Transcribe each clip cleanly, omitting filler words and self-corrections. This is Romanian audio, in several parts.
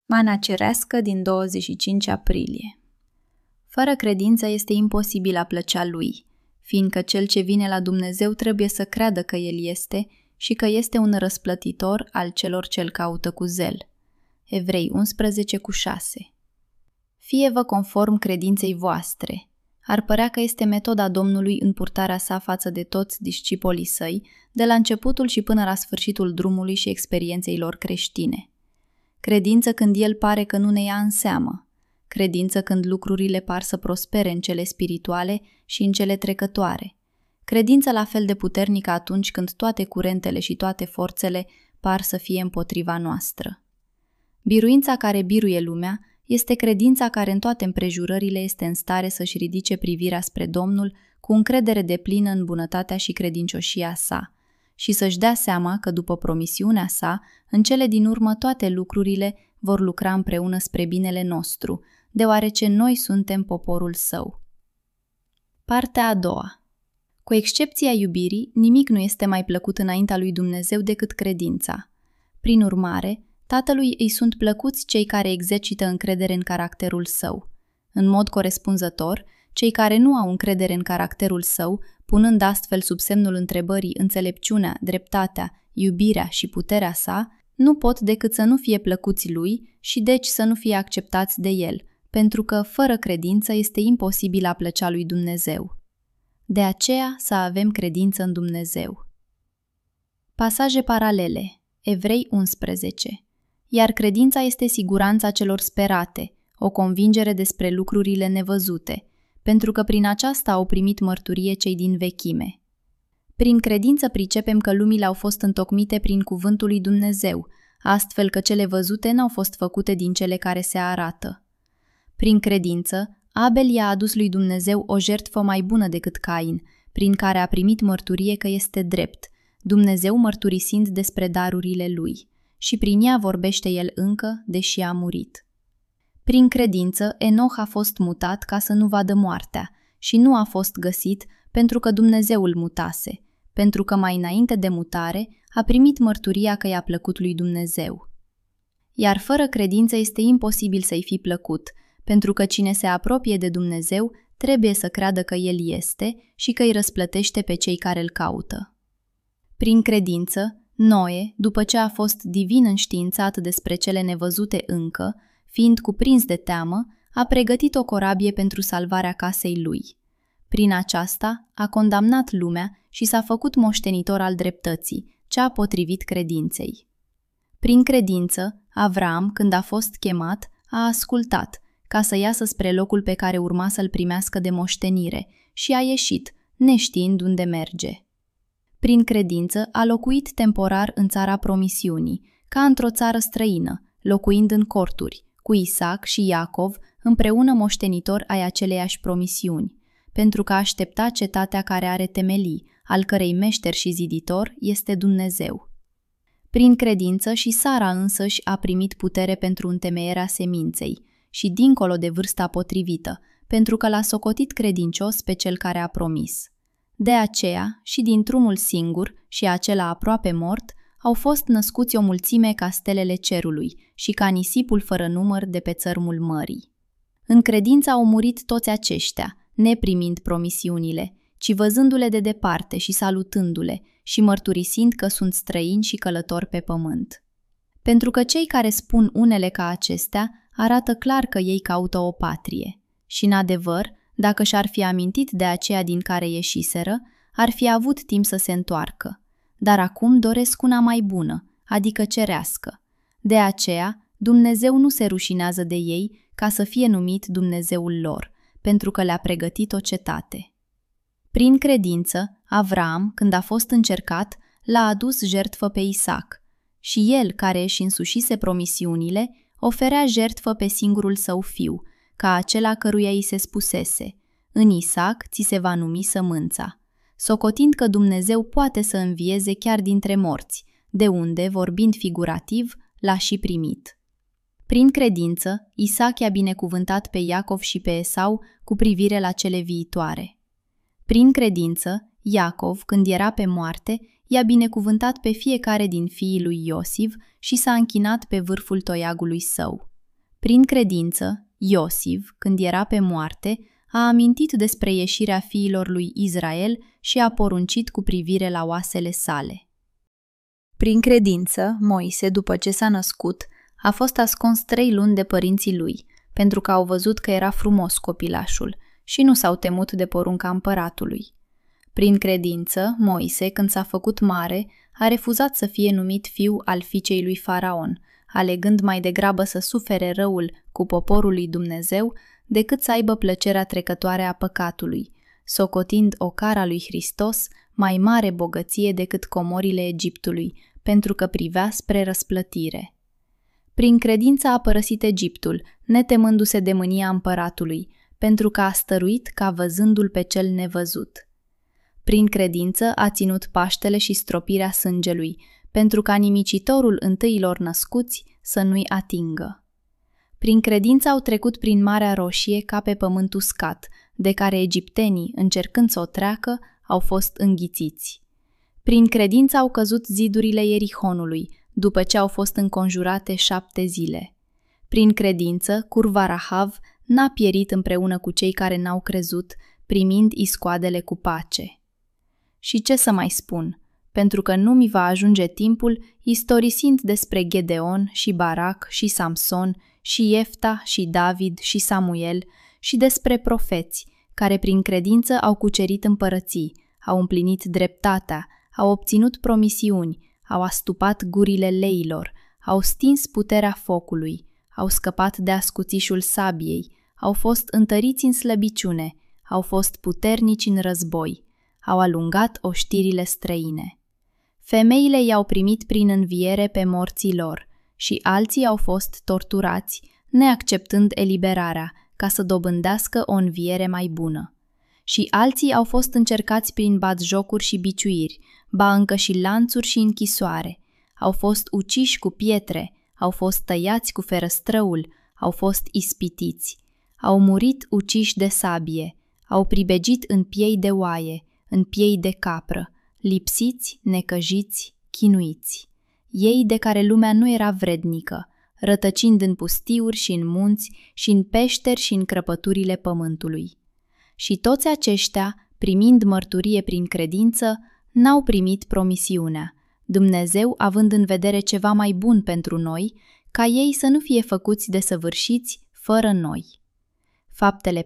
Mana cerească din 25 aprilie. Fără credință este imposibil a plăcea lui, fiindcă cel ce vine la Dumnezeu trebuie să creadă că El este și că este un răsplătitor al celor ce-L caută cu zel. Evrei 11:6. Fie-vă conform credinței voastre. Ar părea că este metoda Domnului în purtarea sa față de toți discipolii săi, de la începutul și până la sfârșitul drumului și experienței lor creștine. Credință când El pare că nu ne ia în seamă. Credință când lucrurile par să prospere în cele spirituale și în cele trecătoare. Credință la fel de puternică atunci când toate curentele și toate forțele par să fie împotriva noastră. Biruința care biruie lumea este credința care în toate împrejurările este în stare să-și ridice privirea spre Domnul cu încredere deplină în bunătatea și credincioșia sa și să-și dea seama că după promisiunea sa, în cele din urmă toate lucrurile vor lucra împreună spre binele nostru, deoarece noi suntem poporul său. Partea a doua. Cu excepția iubirii, nimic nu este mai plăcut înaintea lui Dumnezeu decât credința. Prin urmare, Tatălui îi sunt plăcuți cei care exercită încredere în caracterul său. În mod corespunzător, cei care nu au încredere în caracterul său, punând astfel sub semnul întrebării înțelepciunea, dreptatea, iubirea și puterea sa, nu pot decât să nu fie plăcuți lui și deci să nu fie acceptați de el, pentru că fără credință este imposibil a plăcea lui Dumnezeu. De aceea să avem credință în Dumnezeu. Pasaje paralele. Evrei 11. Iar credința este siguranța celor sperate, o convingere despre lucrurile nevăzute, pentru că prin aceasta au primit mărturie cei din vechime. Prin credință pricepem că lumile au fost întocmite prin cuvântul lui Dumnezeu, astfel că cele văzute n-au fost făcute din cele care se arată. Prin credință, Abel i-a adus lui Dumnezeu o jertfă mai bună decât Cain, prin care a primit mărturie că este drept, Dumnezeu mărturisind despre darurile lui, și prin ea vorbește el încă, deși a murit. Prin credință, Enoch a fost mutat ca să nu vadă moartea și nu a fost găsit pentru că Dumnezeu îl mutase, pentru că mai înainte de mutare a primit mărturia că i-a plăcut lui Dumnezeu. Iar fără credință este imposibil să-i fi plăcut, pentru că cine se apropie de Dumnezeu trebuie să creadă că El este și că îi răsplătește pe cei care îl caută. Prin credință, Noe, după ce a fost divin înștiințat despre cele nevăzute încă, fiind cuprins de teamă, a pregătit o corabie pentru salvarea casei lui. Prin aceasta a condamnat lumea și s-a făcut moștenitor al dreptății, cea potrivit credinței. Prin credință, Avram, când a fost chemat, a ascultat, ca să iasă spre locul pe care urma să-l primească de moștenire, și a ieșit, neștiind unde merge. Prin credință a locuit temporar în țara promisiunii, ca într-o țară străină, locuind în corturi, cu Isaac și Iacov, împreună moștenitori ai aceleiași promisiuni, pentru că aștepta cetatea care are temelii, al cărei meșter și ziditor este Dumnezeu. Prin credință și Sara însăși a primit putere pentru întemeierea seminței și dincolo de vârsta potrivită, pentru că l-a socotit credincios pe cel care a promis. De aceea, și dintr-unul singur și acela aproape mort, au fost născuți o mulțime ca stelele cerului și ca nisipul fără număr de pe țărmul mării. În credință au murit toți aceștia, neprimind promisiunile, ci văzându-le de departe și salutându-le și mărturisind că sunt străini și călători pe pământ. Pentru că cei care spun unele ca acestea arată clar că ei caută o patrie și, în adevăr, dacă și-ar fi amintit de aceea din care ieșiseră, ar fi avut timp să se întoarcă. Dar acum doresc una mai bună, adică cerească. De aceea, Dumnezeu nu se rușinează de ei ca să fie numit Dumnezeul lor, pentru că le-a pregătit o cetate. Prin credință, Avram, când a fost încercat, l-a adus jertfă pe Isaac, și el, care își însușise promisiunile, oferea jertfă pe singurul său fiu, ca acela căruia îi se spusese: în Isaac ți se va numi sămânța, socotind că Dumnezeu poate să învieze chiar dintre morți, de unde, vorbind figurativ, l-a și primit. Prin credință, Isaac i-a binecuvântat pe Iacov și pe Esau cu privire la cele viitoare. Prin credință, Iacov, când era pe moarte, i-a binecuvântat pe fiecare din fiii lui Iosif și s-a închinat pe vârful toiagului său. Prin credință, Iosif, când era pe moarte, a amintit despre ieșirea fiilor lui Israel și a poruncit cu privire la oasele sale. Prin credință, Moise, după ce s-a născut, a fost ascuns 3 luni de părinții lui, pentru că au văzut că era frumos copilașul și nu s-au temut de porunca împăratului. Prin credință, Moise, când s-a făcut mare, a refuzat să fie numit fiu al fiicei lui Faraon, alegând mai degrabă să sufere răul cu poporul lui Dumnezeu decât să aibă plăcerea trecătoare a păcatului, socotind ocara lui Hristos mai mare bogăție decât comorile Egiptului, pentru că privea spre răsplătire. Prin credință a părăsit Egiptul, netemându-se de mânia împăratului, pentru că a stăruit ca văzându-l pe cel nevăzut. Prin credință a ținut Paștele și stropirea sângelui, pentru ca nimicitorul întâilor născuți să nu-i atingă. Prin credință au trecut prin Marea Roșie ca pe pământ uscat, de care egiptenii, încercând să o treacă, au fost înghițiți. Prin credință au căzut zidurile Ierihonului, după ce au fost înconjurate 7 zile. Prin credință, curva Rahav n-a pierit împreună cu cei care n-au crezut, primind iscoadele cu pace. Și ce să mai spun, pentru că nu mi va ajunge timpul istorisind despre Gedeon și Barac și Samson și Iefta și David și Samuel și despre profeți, care prin credință au cucerit împărății, au împlinit dreptatea, au obținut promisiuni, au astupat gurile leilor, au stins puterea focului, au scăpat de ascuțișul sabiei, au fost întăriți în slăbiciune, au fost puternici în război, au alungat oștirile străine. Femeile i-au primit prin înviere pe morții lor și alții au fost torturați, neacceptând eliberarea, ca să dobândească o înviere mai bună. Și alții au fost încercați prin batjocuri și biciuiri, ba încă și lanțuri și închisoare. Au fost uciși cu pietre, au fost tăiați cu ferăstrăul, au fost ispitiți. Au murit uciși de sabie, au pribegit în piei de oaie, în piei de capră, lipsiți, necăjiți, chinuiți. Ei de care lumea nu era vrednică, rătăcind în pustiuri și în munți și în peșteri și în crăpăturile pământului. Și toți aceștia, primind mărturie prin credință, n-au primit promisiunea, Dumnezeu având în vedere ceva mai bun pentru noi, ca ei să nu fie făcuți desăvârșiți fără noi. Faptele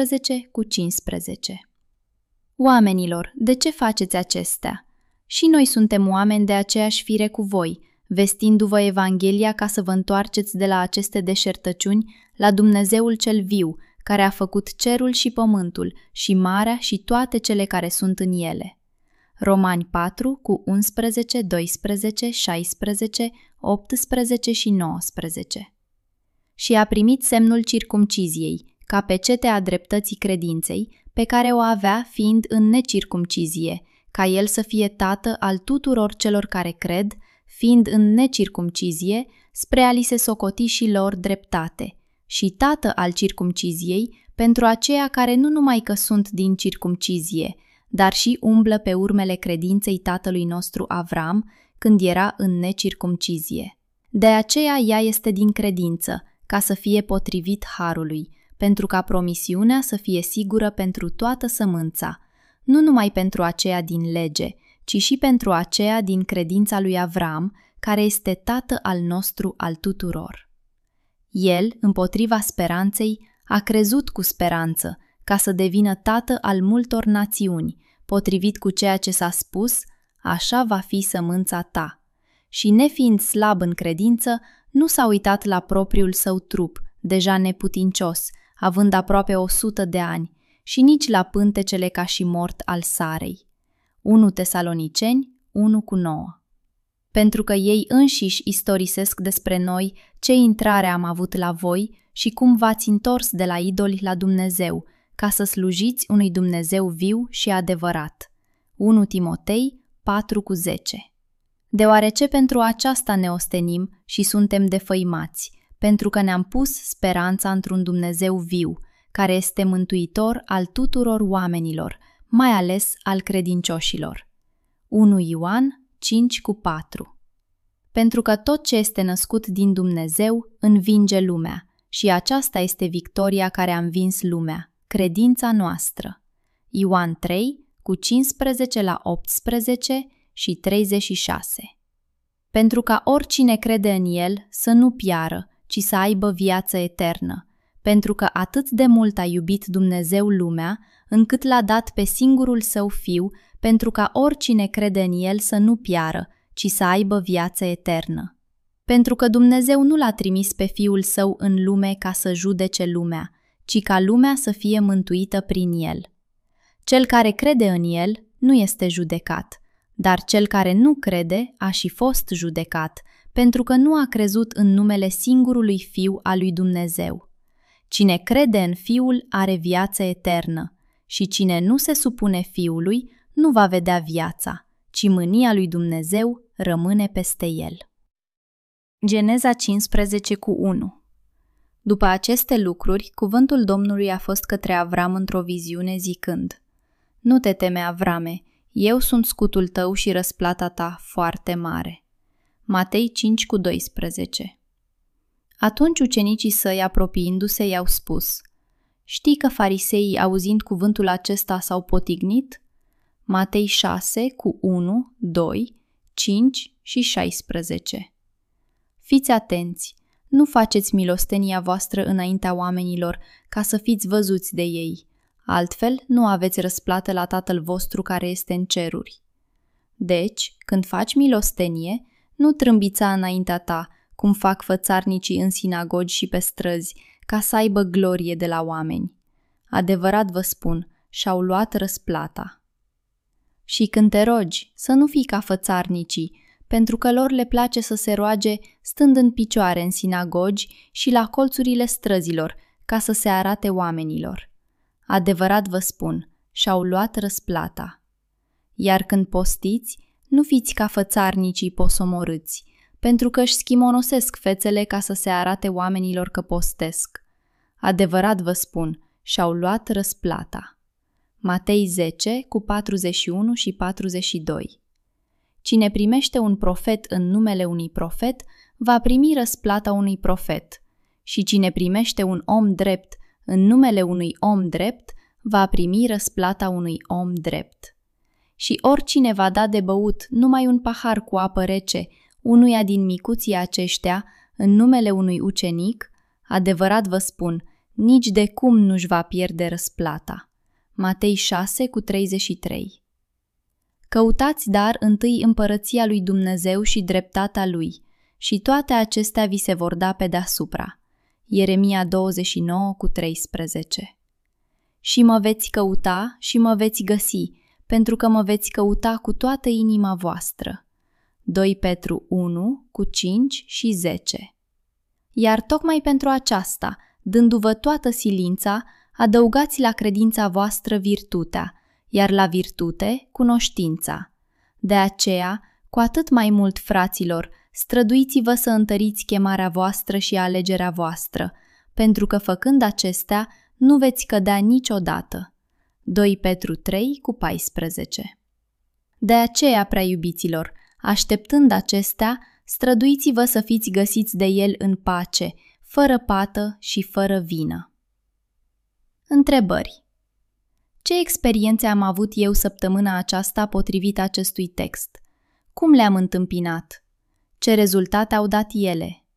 14:15. Oamenilor, de ce faceți acestea? Și noi suntem oameni de aceeași fire cu voi, vestindu-vă Evanghelia ca să vă întoarceți de la aceste deșertăciuni la Dumnezeul cel viu, care a făcut cerul și pământul și marea și toate cele care sunt în ele. Romani 4:11, 12, 16, 18 și 19. Și a primit semnul circumciziei, ca pecete a dreptății credinței, pe care o avea fiind în necircumcizie, ca el să fie tată al tuturor celor care cred, fiind în necircumcizie, spre a li se socoti și lor dreptate, și tată al circumciziei pentru aceia care nu numai că sunt din circumcizie, dar și umblă pe urmele credinței tatălui nostru Avram când era în necircumcizie. De aceea ea este din credință, ca să fie potrivit harului, pentru ca promisiunea să fie sigură pentru toată sămânța, nu numai pentru aceea din lege, ci și pentru aceea din credința lui Avram, care este tată al nostru al tuturor. El, împotriva speranței, a crezut cu speranță, ca să devină tată al multor națiuni, potrivit cu ceea ce s-a spus, așa va fi sămânța ta. Și nefiind slab în credință, nu s-a uitat la propriul său trup, deja neputincios, având aproape 100 de ani, și nici la pântecele ca și mort al Sarei. 1 Tesaloniceni 1:9. Pentru că ei înșiși istorisesc despre noi ce intrare am avut la voi și cum v-ați întors de la idoli la Dumnezeu, ca să slujiți unui Dumnezeu viu și adevărat. 1 Timotei 4:10. Deoarece pentru aceasta ne ostenim și suntem defăimați, pentru că ne-am pus speranța într-un Dumnezeu viu, care este mântuitor al tuturor oamenilor, mai ales al credincioșilor. 1 Ioan 5:4. Pentru că tot ce este născut din Dumnezeu învinge lumea, și aceasta este victoria care a învins lumea, credința noastră. Ioan 3, cu 15 la 18 și 36. Pentru ca oricine crede în El să nu piară, ci să aibă viață eternă, pentru că atât de mult a iubit Dumnezeu lumea, încât l-a dat pe singurul Său Fiu, pentru ca oricine crede în El să nu piară, ci să aibă viață eternă. Pentru că Dumnezeu nu l-a trimis pe Fiul Său în lume ca să judece lumea, ci ca lumea să fie mântuită prin El. Cel care crede în El nu este judecat, dar cel care nu crede a și fost judecat, pentru că nu a crezut în numele singurului Fiu al lui Dumnezeu. Cine crede în Fiul are viață eternă și cine nu se supune Fiului nu va vedea viața, ci mânia lui Dumnezeu rămâne peste el. Geneza 15 cu 1. După aceste lucruri, cuvântul Domnului a fost către Avram într-o viziune zicând: Nu te teme, Avrame, eu sunt scutul tău și răsplata ta foarte mare. Matei 5 cu 12. Atunci ucenicii săi, apropiindu-se, i-au spus: Știi că fariseii, auzind cuvântul acesta, s-au potignit? Matei 6 cu 1, 2, 5 și 16. Fiți atenți, nu faceți milostenia voastră înaintea oamenilor ca să fiți văzuți de ei, altfel nu aveți răsplată la Tatăl vostru care este în ceruri. Deci, când faci milostenie, nu trâmbița înaintea ta, cum fac fățarnicii în sinagogi și pe străzi, ca să aibă glorie de la oameni. Adevărat vă spun, și-au luat răsplata. Și când te rogi, să nu fii ca fățarnicii, pentru că lor le place să se roage stând în picioare în sinagogi și la colțurile străzilor, ca să se arate oamenilor. Adevărat vă spun, și-au luat răsplata. Iar când postiți, nu fiți ca fățarnicii posomorâți, pentru că își schimonosesc fețele ca să se arate oamenilor că postesc. Adevărat vă spun, și-au luat răsplata. Matei 10 cu 41 și 42. Cine primește un profet în numele unui profet, va primi răsplata unui profet, și cine primește un om drept în numele unui om drept, va primi răsplata unui om drept. Și oricine va da de băut numai un pahar cu apă rece unuia din micuții aceștia în numele unui ucenic, adevărat vă spun, nici de cum nu-și va pierde răsplata. Matei 6 cu 33. Căutați dar întâi împărăția lui Dumnezeu și dreptatea lui, și toate acestea vi se vor da pe deasupra. Ieremia 29 cu 13. Și mă veți căuta și mă veți găsi, pentru că mă veți căuta cu toată inima voastră. 2 Petru 1 cu 5 și 10. Iar tocmai pentru aceasta, dându-vă toată silința, adăugați la credința voastră virtutea, iar la virtute cunoștința. De aceea, cu atât mai mult, fraților, străduiți-vă să întăriți chemarea voastră și alegerea voastră, pentru că făcând acestea, nu veți cădea niciodată. 2 Petru 3 cu 14. De aceea, prea iubiților, așteptând acestea, străduiți-vă să fiți găsiți de El în pace, fără pată și fără vină. Întrebări. Ce experiențe am avut eu săptămâna aceasta potrivit acestui text? Cum le-am întâmpinat? Ce rezultate au dat ele?